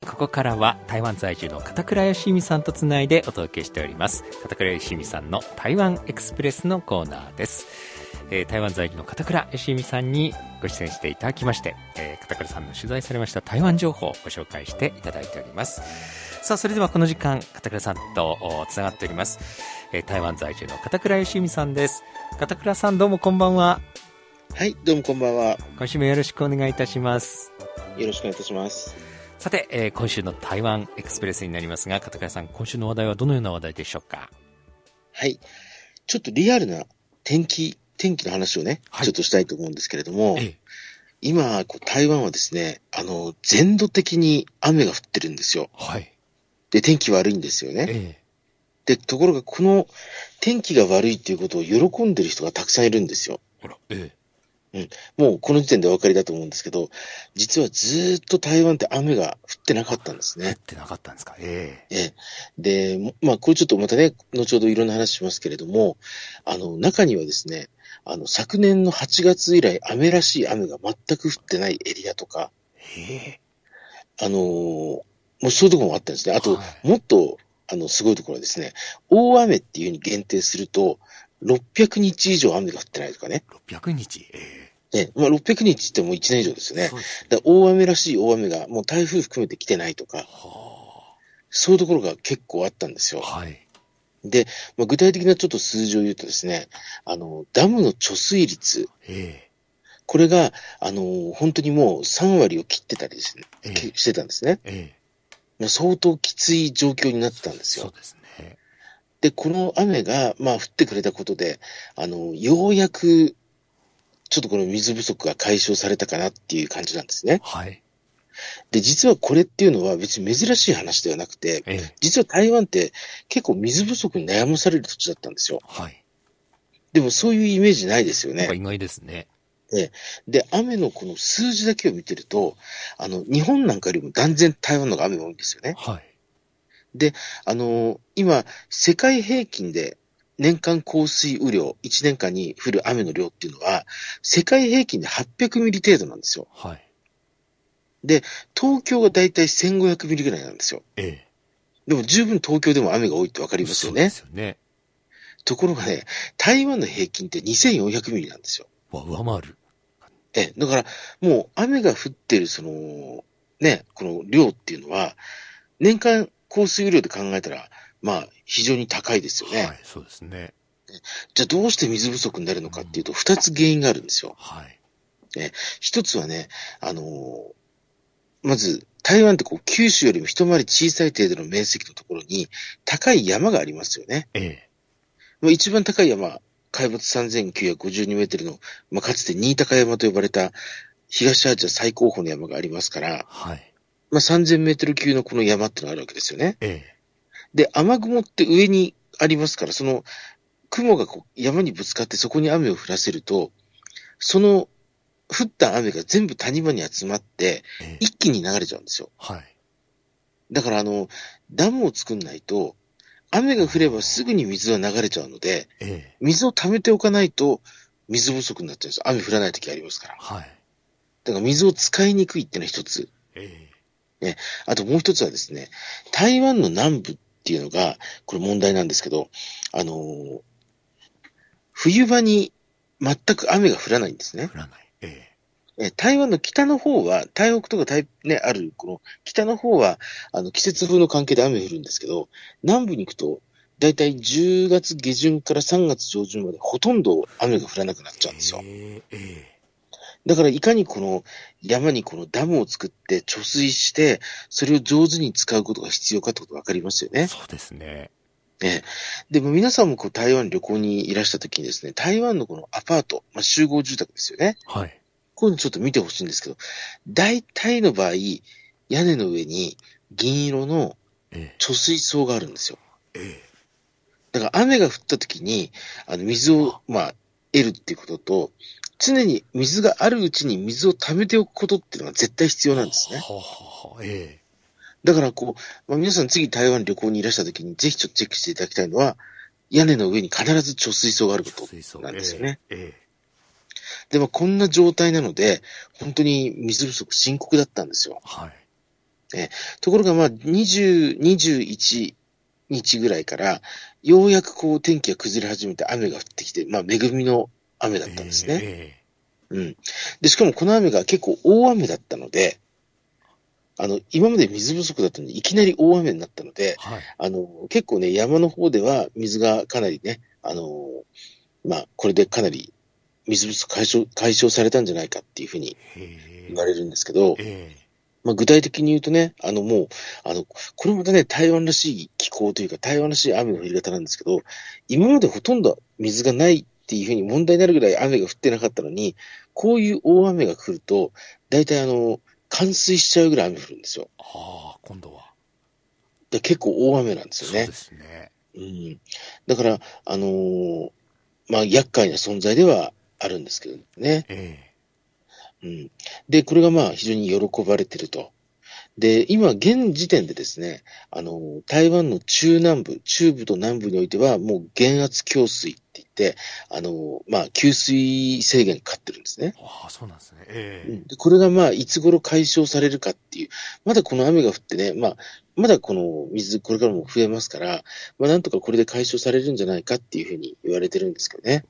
ここからは台湾在住の片倉義美さんとつないでお届けしております。片倉義美さんの台湾エクスプレスのコーナーです。台湾在住の片倉義美さんにご出演していただきまして、片倉さんの取材されました台湾情報をご紹介していただいております。さあ、それではこの時間片倉さんとつながっております。台湾在住の片倉義美さんです。片倉さん、どうもこんばんは。 はい、どうもこんばんは。 今週もよろしくお願いいたします。 よろしくお願いいたします。 さて、今週の台湾エクスプレスになりますが、片倉さん、今週の話題はどのような話題でしょうか？ はい、ちょっとリアルな天気の話をね、ちょっとしたいと思うんですけれども、今台湾はですね、全土的に雨が降ってるんですよ。 はい。 で、天気悪いんですよね。で、ところがこの天気が悪いっていうことを喜んでる人がたくさんいるんですよ。 あら、 もうこの時点でお分かりだと思うんですけど、実はずっと台湾って雨が降ってなかったんですね。 降ってなかったんですか。 で、これちょっとまたね、後ほどいろんな話しますけれども、中にはですね、昨年の8月以来雨らしい雨が全く降ってないエリアとか、もうそういうところもあったんですね。あと、もっと、すごいところはですね、大雨っていう風に限定すると、600日以上雨が降ってないとかね。 600日 600日ってもう1年以上ですよね。だ大雨らしい大雨がもう台風含めて来てないとか、そういうところが結構あったんですよ。 はい。 で、具体的なちょっと数字を言うとですね、ダムの貯水率、これが、本当にもう3割を切ってたりですね、してたんですね。相当きつい状況になってたんですよ。 そうですね。 で、この雨が、降ってくれたことで、ようやく、ちょっとこの水不足が解消されたかなっていう感じなんですね。 はい。 で、実はこれっていうのは別に珍しい話ではなくて、実は台湾って結構水不足に悩まされる土地だったんですよ。 はい。 でもそういうイメージないですよね。 なんか意外ですね。 で、雨のこの数字だけを見てると、日本なんかよりも断然台湾の方が雨が多いんですよね。 はい。 で、今、世界平均で年間降水雨量、1年間に降る雨の量っていうのは、世界平均で800ミリ程度なんですよ。 はい。 で、東京がだいたい1500ミリぐらいなんですよ。でも十分東京でも雨が多いってわかりますよね。 そうですよね。 ところがね、台湾の平均って2400ミリなんですよ。 上回る。 だから、もう雨が降ってるこの量っていうのは、年間降水雨量で考えたら、非常に高いですよね。 はい、そうですね。 じゃあどうして水不足になるのかっていうと、2つ原因があるんですよ。 はい。 一つはね、まず、台湾って九州よりも一回り小さい程度の面積のところに、高い山がありますよね。一番高い山、海抜3952メートルの、かつて新高山と呼ばれた東アジア最高峰の山がありますから、 はい。 3000メートル級のこの山ってのがあるわけですよね。で、雨雲って上にありますから、その雲が山にぶつかってそこに雨を降らせると、その降った雨が全部谷間に集まって、一気に流れちゃうんですよ。 はい。 だからダムを作んないと、雨が降ればすぐに水は流れちゃうので、水を溜めておかないと水不足になっちゃうんですよ。雨降らない時ありますから。 はい。 だから水を使いにくいっていうのは一つ。あともう一つはですね、台湾の南部っていうのが、これ問題なんですけど、冬場に全く雨が降らないんですね。 降らない。 台湾の北の方は、台北とかある、この北の方は、季節風の関係で雨降るんですけど、南部に行くと、だいたい10月下旬から3月上旬までほとんど雨が降らなくなっちゃうんですよ。だからいかにこの山にこのダムを作って貯水して、それを上手に使うことが必要かってことわかりますよね。 そうですね。 でも皆さんも台湾旅行にいらしたときにですね、台湾のこのアパート、集合住宅ですよね。 はい。 こういうのちょっと見てほしいんですけど、大体の場合、屋根の上に銀色の貯水槽があるんですよ。だから雨が降った時に、水を、得るっていうことと、常に水があるうちに水を溜めておくことっていうのが絶対必要なんですね。だから皆さん次台湾旅行にいらした時にぜひちょっとチェックしていただきたいのは、屋根の上に必ず貯水槽があることなんですよね。でもこんな状態なので、本当に水不足深刻だったんですよ。 はい。 ところが20、21日ぐらいから、ようやくこう天気が崩れ始めて雨が降ってきて、恵みの雨だったんですね。で、しかもこの雨が結構大雨だったので、今まで水不足だったのにいきなり大雨になったので、結構ね、山の方では水がかなりね、これでかなり水不足解消されたんじゃないかっていうふうに言われるんですけど、具体的に言うとね、これまたね、台湾らしい気候というか、台湾らしい雨の降り方なんですけど、今までほとんど水がないっていうふうに問題になるぐらい雨が降ってなかったのに、こういう大雨が降ると、大体冠水しちゃうぐらい雨降るんですよ。 今度は。 で結構大雨なんですよね。 そうですね。 だから、厄介な存在ではあるんですけどね。で、これが非常に喜ばれてると。で、今、現時点でですね、台湾の中部と南部においては、もう減圧強水って言って、給水制限かかってるんですね。 そうなんですね。 でこれがいつ頃解消されるかっていう、まだこの雨が降ってね、まだこの水、これからも増えますから、なんとかこれで解消されるんじゃないかっていうふうに言われてるんですけどね。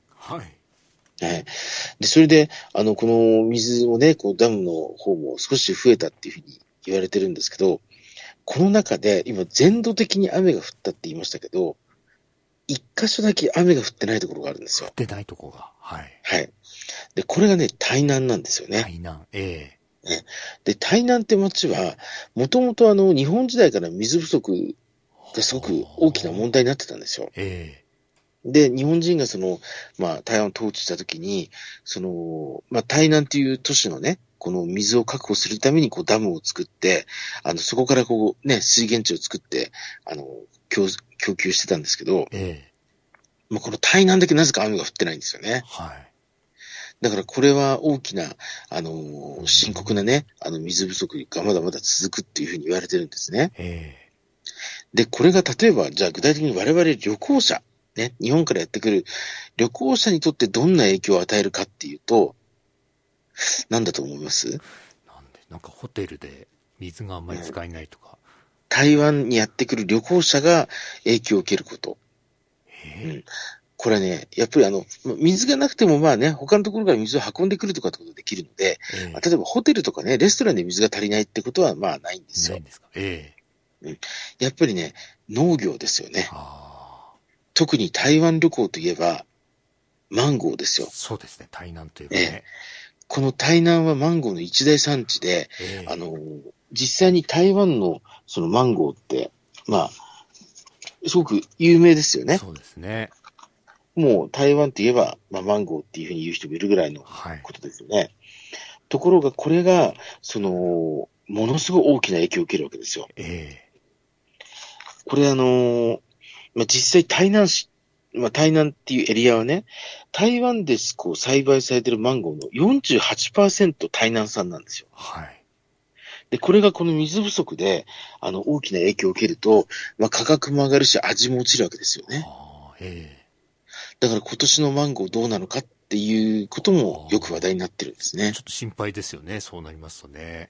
で、それで、この水もね、ダムの方も少し増えたっていうふうに言われてるんですけど、この中で今全土的に雨が降ったって言いましたけど、一箇所だけ雨が降ってないところがあるんですよ。 降ってないところが。 で、これがね、台南なんですよね。 台南。 で、台南って町は、もともと日本時代から水不足がすごく大きな問題になってたんですよ。で、日本人が台湾を統治したときに、台南っていう都市のね、この水を確保するためにダムを作って、そこから水源地を作って、供給してたんですけど、この台南だけなぜか雨が降ってないんですよね。だからこれは大きな、深刻なね、水不足がまだまだ続くっていうふうに言われてるんですね。で、これが例えば、じゃあ具体的に我々旅行者、ね、日本からやってくる旅行者にとってどんな影響を与えるかっていうと、何だと思います？ なんかホテルで水があんまり使えないとか。 台湾にやってくる旅行者が影響を受けること。これはね、やっぱり水がなくても他のところから水を運んでくるとかってことができるので、例えばホテルとかね、レストランで水が足りないってことはないんですよ。 ないんですか。 やっぱりね、農業ですよね。特に台湾旅行といえば、マンゴーですよ。 そうですね、台南といえばね。 この台南はマンゴーの一大産地で、実際に台湾のそのマンゴーって、すごく有名ですよね。 そうですね。 もう台湾といえば、マンゴーっていうふうに言う人もいるぐらいのことですよね。ところがこれが、ものすごい大きな影響を受けるわけですよ。これ実際台南市、台南っていうエリアはね、台湾で栽培されているマンゴーの 48% 台南産なんですよ。で、これがこの水不足で、大きな影響を受けると、価格も上がるし、味も落ちるわけですよね。だから今年のマンゴーどうなのかっていうこともよく話題になってるんですね。 ちょっと心配ですよね、そうなりますとね。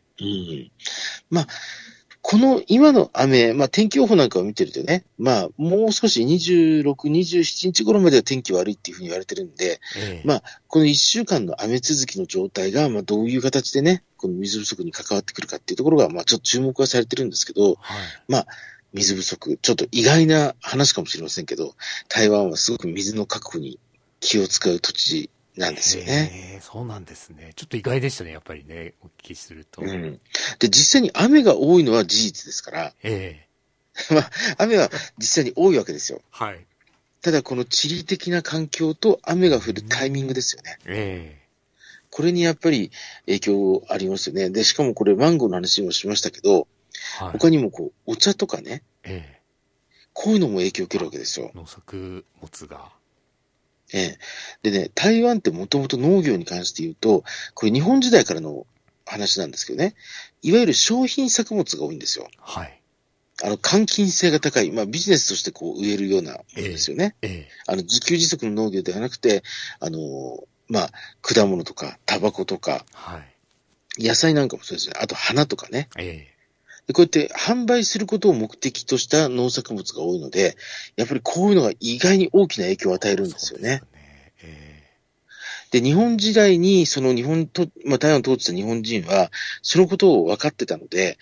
この今の雨、天気予報なんかを見てるとね、もう少し26、27日頃までは天気悪いっていうふうに言われてるんで、この1週間の雨続きの状態が、どういう形でね、この水不足に関わってくるかっていうところが、ちょっと注目はされてるんですけど、水不足、ちょっと意外な話かもしれませんけど、台湾はすごく水の確保に気を使う土地なんですよね。 そうなんですね。ちょっと意外でしたね、やっぱりね、お聞きすると。 で、実際に雨が多いのは事実ですから、雨は実際に多いわけですよ。ただこの地理的な環境と雨が降るタイミングですよね。これにやっぱり影響ありますよね。で、しかもこれマンゴーの話もしましたけど、他にもお茶とかね、こういうのも影響を受けるわけですよ。 農作物が。 でね、台湾ってもともと農業に関して言うと、これ日本時代からの話なんですけどね、いわゆる商品作物が多いんですよ。換金性が高い、ビジネスとして植えるようなものですよね。自給自足の農業ではなくて、果物とかタバコとか、野菜なんかもそうですね。あと花とかね。 でこうやって販売することを目的とした農作物が多いので、やっぱりこういうのが意外に大きな影響を与えるんですよね。で、日本時代に、その日本と、台湾を統治した日本人は、そのことを分かってたので、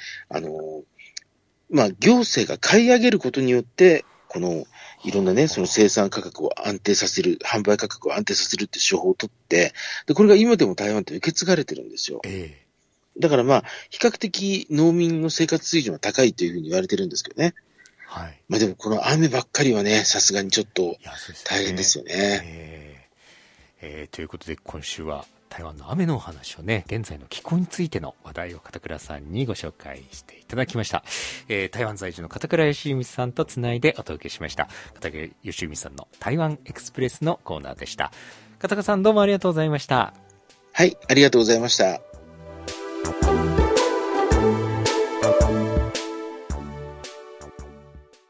行政が買い上げることによって、この、いろんなね、その生産価格を安定させる、販売価格を安定させるって手法を取って、で、これが今でも台湾って受け継がれてるんですよ。だから比較的農民の生活水準は高いというふうに言われてるんですけどね。はい。でもこの雨ばっかりはね、さすがにちょっと大変ですよね。 ということで今週は台湾の雨のお話をね、現在の気候についての話題を片倉さんにご紹介していただきました。台湾在住の片倉義文さんとつないでお届けしました。片倉義文さんの台湾エクスプレスのコーナーでした。片倉さんどうもありがとうございました。 はい、ありがとうございました。